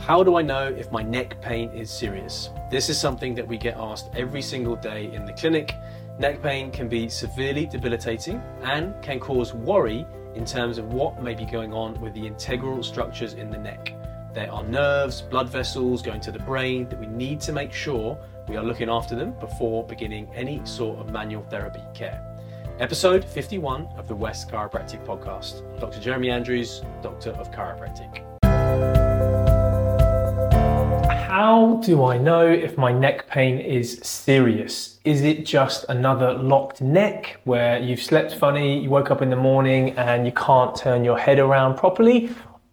How do I know if my neck pain is serious? This is something that we get asked every single day in the clinic. Neck pain can be severely debilitating and can cause worry in terms of what may be going on with the integral structures in the neck. There are nerves, blood vessels going to the brain that we need to make sure we are looking after them before beginning any sort of manual therapy care. Episode 51 of the West Chiropractic Podcast. I'm Dr. Jeremy Andrews, Doctor of Chiropractic. How do I know if my neck pain is serious? Is it just another locked neck where you've slept funny, you woke up in the morning and you can't turn your head around properly?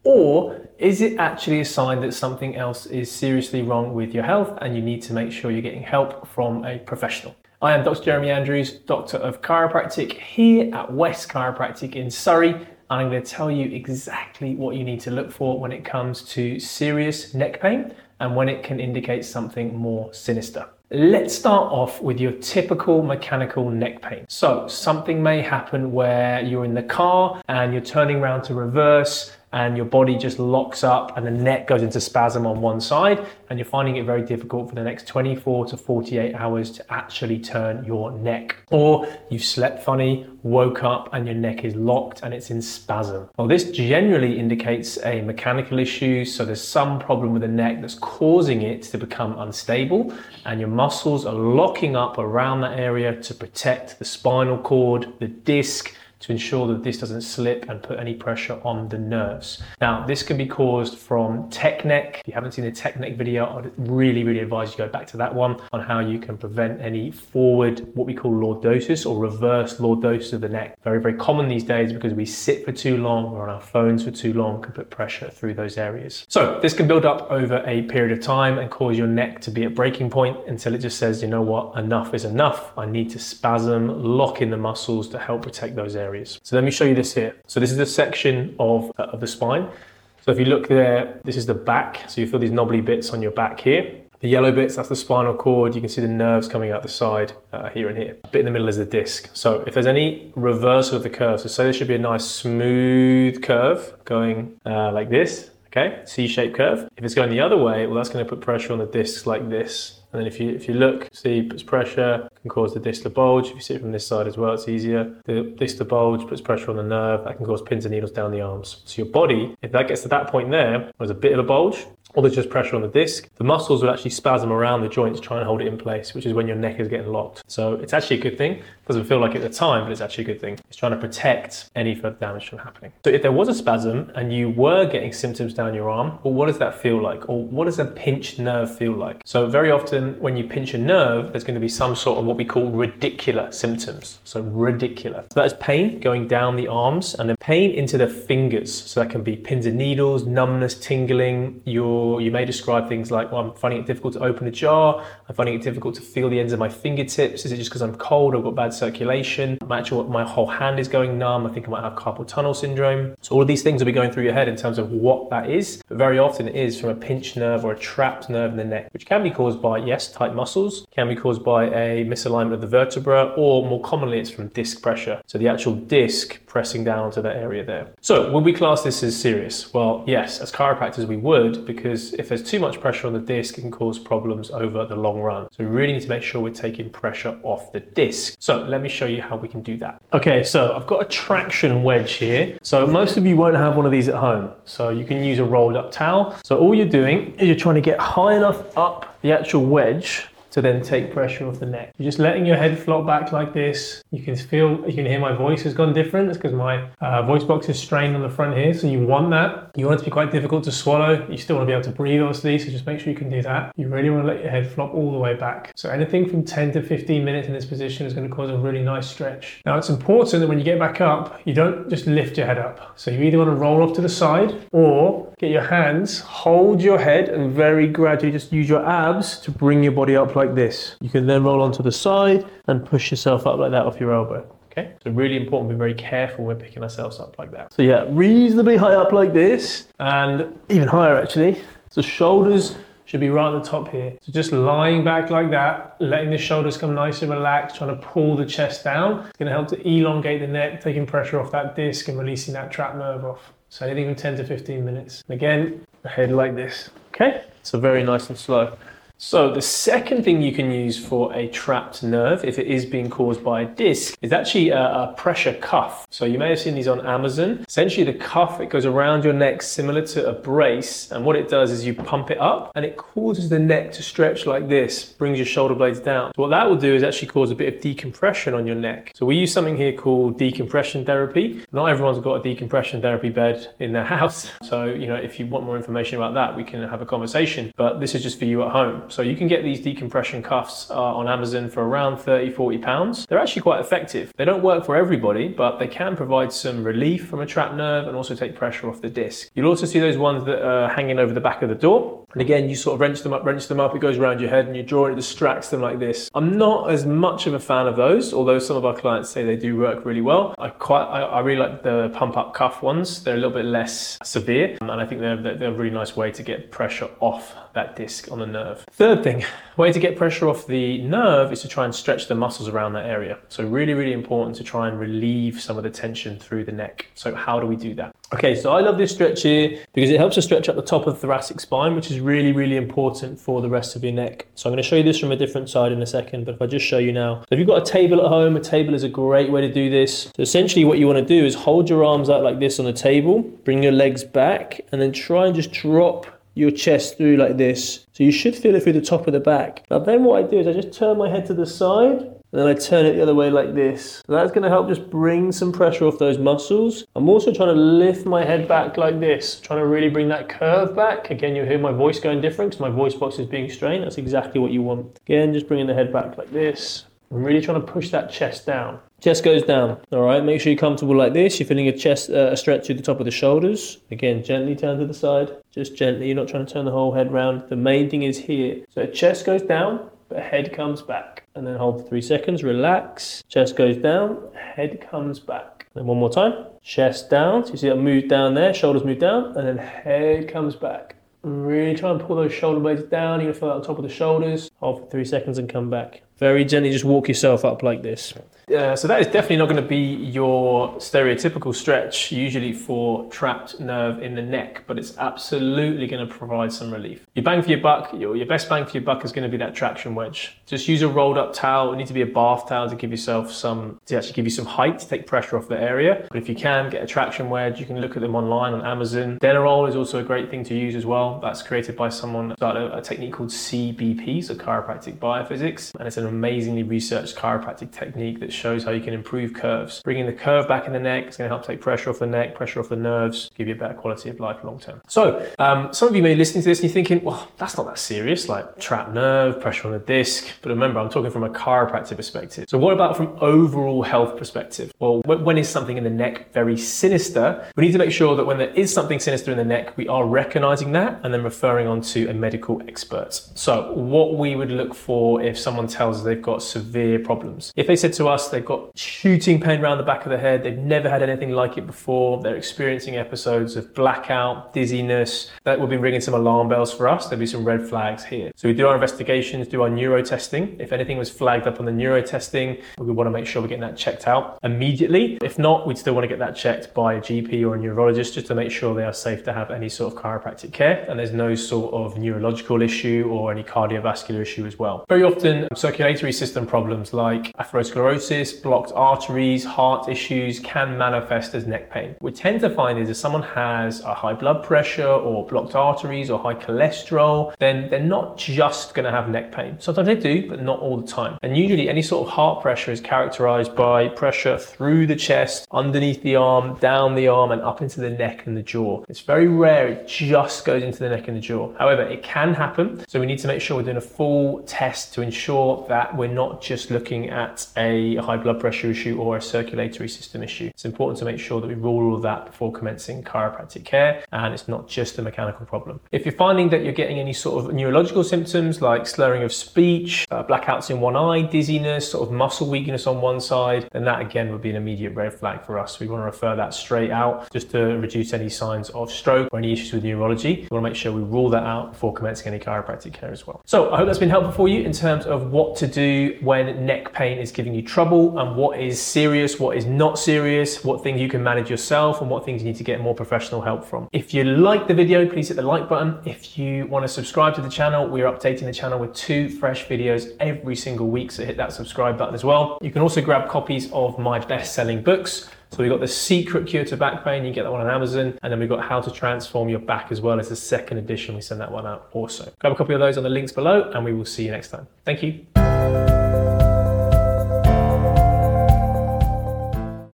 Or is it actually a sign that something else is seriously wrong with your health and you need to make sure you're getting help from a professional? I am Dr. Jeremy Andrews, Doctor of Chiropractic here at West Chiropractic in Surrey. And I'm going to tell you exactly what you need to look for when it comes to serious neck pain and when it can indicate something more sinister. Let's start off with your typical mechanical neck pain. So something may happen where you're in the car and you're turning around to reverse and your body just locks up and the neck goes into spasm on one side and you're finding it very difficult for the next 24 to 48 hours to actually turn your neck. Or you've slept funny, woke up and your neck is locked and it's in spasm. Well, this generally indicates a mechanical issue, so there's some problem with the neck that's causing it to become unstable and your muscles are locking up around that area to protect the spinal cord, the disc, to ensure that this doesn't slip and put any pressure on the nerves. Now, this can be caused from tech neck. If you haven't seen the tech neck video, I'd really advise you go back to that one on how you can prevent any forward, what we call lordosis or reverse lordosis of the neck. Very common these days because we sit for too long or on our phones for too long can put pressure through those areas. So this can build up over a period of time and cause your neck to be at breaking point until it just says, you know what, enough is enough. I need to spasm, lock in the muscles to help protect those areas. So let me show you this here. So this is a section of the spine. So if you look there, this is the back. So you feel these knobbly bits on your back here. The yellow bits, that's the spinal cord. You can see the nerves coming out the side here and here. A bit in the middle is the disc. So if there's any reversal of the curve, so say there should be a nice smooth curve going like this, okay? C-shaped curve. If it's going the other way, well, that's going to put pressure on the discs like this. And then if you look, see, puts pressure, can cause the disc to bulge. If you see it from this side as well, it's easier. The disc to bulge puts pressure on the nerve. That can cause pins and needles down the arms. So your body, if that gets to that point there, there's a bit of a bulge, or there's just pressure on the disc, the muscles will actually spasm around the joints trying to hold it in place, which is when your neck is getting locked. So it's actually a good thing. It doesn't feel like it at the time, but it's actually a good thing. It's trying to protect any further damage from happening. So if there was a spasm and you were getting symptoms down your arm, well, what does that feel like? Or what does a pinched nerve feel like? So very often when you pinch a nerve, there's going to be some sort of what we call radicular symptoms. So radicular. So that is pain going down the arms and then pain into the fingers. So that can be pins and needles, numbness, tingling. You may describe things like, well, I'm finding it difficult to open a jar. I'm finding it difficult to feel the ends of my fingertips. Is it just because I'm cold? I've got bad circulation. My whole hand is going numb. I think I might have carpal tunnel syndrome. So all of these things will be going through your head in terms of what that is. But very often it is from a pinched nerve or a trapped nerve in the neck, which can be caused by, yes, tight muscles, can be caused by a misalignment of the vertebra, or more commonly it's from disc pressure. So the actual disc pressing down to that area there. So would we class this as serious? Well, yes, as chiropractors we would, because if there's too much pressure on the disc, it can cause problems over the long run. So we really need to make sure we're taking pressure off the disc. So let me show you how we can do that. Okay, so I've got a traction wedge here. So most of you won't have one of these at home. So you can use a rolled up towel. So all you're doing is you're trying to get high enough up the actual wedge to then take pressure off the neck. You're just letting your head flop back like this. You can hear my voice has gone different. It's because my voice box is strained on the front here. So you want that. You want it to be quite difficult to swallow. You still want to be able to breathe, obviously. So just make sure you can do that. You really want to let your head flop all the way back. So anything from 10 to 15 minutes in this position is going to cause a really nice stretch. Now it's important that when you get back up, you don't just lift your head up. So you either want to roll off to the side or get your hands, hold your head and very gradually just use your abs to bring your body up like this. You can then roll onto the side and push yourself up like that off your elbow. Okay, so really important to be very careful when picking ourselves up like that. So yeah, reasonably high up like this and even higher actually. So shoulders should be right on the top here. So just lying back like that, letting the shoulders come nice and relaxed, trying to pull the chest down. It's going to help to elongate the neck, taking pressure off that disc and releasing that trapped nerve off. So anything from 10 to 15 minutes. Again, head like this. Okay, so very nice and slow. So the second thing you can use for a trapped nerve, if it is being caused by a disc, is actually a pressure cuff. So you may have seen these on Amazon. Essentially the cuff, it goes around your neck similar to a brace. And what it does is you pump it up and it causes the neck to stretch like this, brings your shoulder blades down. So what that will do is actually cause a bit of decompression on your neck. So we use something here called decompression therapy. Not everyone's got a decompression therapy bed in their house. So, if you want more information about that, we can have a conversation, but this is just for you at home. So you can get these decompression cuffs on Amazon for around 30, 40 pounds. They're actually quite effective. They don't work for everybody, but they can provide some relief from a trapped nerve and also take pressure off the disc. You'll also see those ones that are hanging over the back of the door. And again, you sort of wrench them up, it goes around your head and you draw it, it distracts them like this. I'm not as much of a fan of those, although some of our clients say they do work really well. I really like the pump up cuff ones. They're a little bit less severe, and I think they're a really nice way to get pressure off that disc on the nerve. Third thing, way to get pressure off the nerve is to try and stretch the muscles around that area. So really, really important to try and relieve some of the tension through the neck. So how do we do that? Okay, so I love this stretch here because it helps to stretch up the top of the thoracic spine, which is really, really important for the rest of your neck. So I'm going to show you this from a different side in a second, but if I just show you now. So if you've got a table at home, a table is a great way to do this. So essentially what you want to do is hold your arms out like this on the table, bring your legs back, and then try and just drop your chest through like this. So you should feel it through the top of the back. Now then what I do is I just turn my head to the side and then I turn it the other way like this. So that's going to help just bring some pressure off those muscles. I'm also trying to lift my head back like this, trying to really bring that curve back. Again, you'll hear my voice going different because my voice box is being strained. That's exactly what you want. Again, just bringing the head back like this. I'm really trying to push that chest down. Chest goes down. All right, make sure you're comfortable like this. You're feeling a stretch through the top of the shoulders. Again, gently turn to the side. Just gently. You're not trying to turn the whole head round. The main thing is here. So chest goes down, but head comes back. And then hold for 3 seconds. Relax. Chest goes down, head comes back. Then one more time. Chest down. So you see that move down there. Shoulders move down, and then head comes back. Really try and pull those shoulder blades down. You're going to feel that on top of the shoulders. Hold for 3 seconds and come back. Very gently, just walk yourself up like this. So that is definitely not going to be your stereotypical stretch, usually for trapped nerve in the neck, but it's absolutely going to provide some relief. Your bang for your buck, your best bang for your buck is going to be that traction wedge. Just use a rolled up towel. It needs to be a bath towel to give yourself to actually give you some height, to take pressure off the area. But if you can, get a traction wedge. You can look at them online on Amazon. Denerol is also a great thing to use as well. That's created by someone who started a technique called CBP, so chiropractic biophysics, and it's an amazingly researched chiropractic technique that shows how you can improve curves. Bringing the curve back in the neck is going to help take pressure off the neck, pressure off the nerves, give you a better quality of life long term. So some of you may be listening to this and you're thinking, well, that's not that serious, like trapped nerve, pressure on the disc. But remember, I'm talking from a chiropractic perspective. So what about from overall health perspective? Well, when is something in the neck very sinister? We need to make sure that when there is something sinister in the neck, we are recognizing that and then referring on to a medical expert. So what we would look for if someone tells us they've got severe problems. If they said to us they've got shooting pain around the back of the head, they've never had anything like it before, they're experiencing episodes of blackout, dizziness, that would be ringing some alarm bells for us. There'll be some red flags here. So we do our investigations, do our neuro testing. If anything was flagged up on the neuro testing, we want to make sure we're getting that checked out immediately. If not, we'd still want to get that checked by a GP or a neurologist just to make sure they are safe to have any sort of chiropractic care and there's no sort of neurological issue or any cardiovascular issue as well. Very often, circulatory system problems like atherosclerosis, blocked arteries, heart issues can manifest as neck pain. What we tend to find is if someone has a high blood pressure or blocked arteries or high cholesterol, then they're not just going to have neck pain. Sometimes they do, but not all the time. And usually any sort of heart pressure is characterized by pressure through the chest, underneath the arm, down the arm, and up into the neck and the jaw. It's very rare it just goes into the neck and the jaw. However, it can happen. So we need to make sure we're doing a full test to ensure that we're not just looking at a high blood pressure issue or a circulatory system issue. It's important to make sure that we rule all of that before commencing chiropractic care, and it's not just a mechanical problem. If you're finding that you're getting any sort of neurological symptoms like slurring of speech, blackouts in one eye, dizziness, sort of muscle weakness on one side, then that again would be an immediate red flag for us. We want to refer that straight out just to reduce any signs of stroke or any issues with neurology. We want to make sure we rule that out before commencing any chiropractic care as well. So I hope that's been helpful for you in terms of what to to do when neck pain is giving you trouble, and what is serious, what is not serious, what things you can manage yourself, and what things you need to get more professional help from. If you like the video, please hit the like button. If you want to subscribe to the channel, we are updating the channel with 2 fresh videos every single week, so hit that subscribe button as well. You can also grab copies of my best-selling books. So we've got The Secret Cure to Back Pain, you can get that one on Amazon, and then we've got How to Transform Your Back as well as the second edition. We send that one out also. Grab a copy of those on the links below, and we will see you next time. Thank you.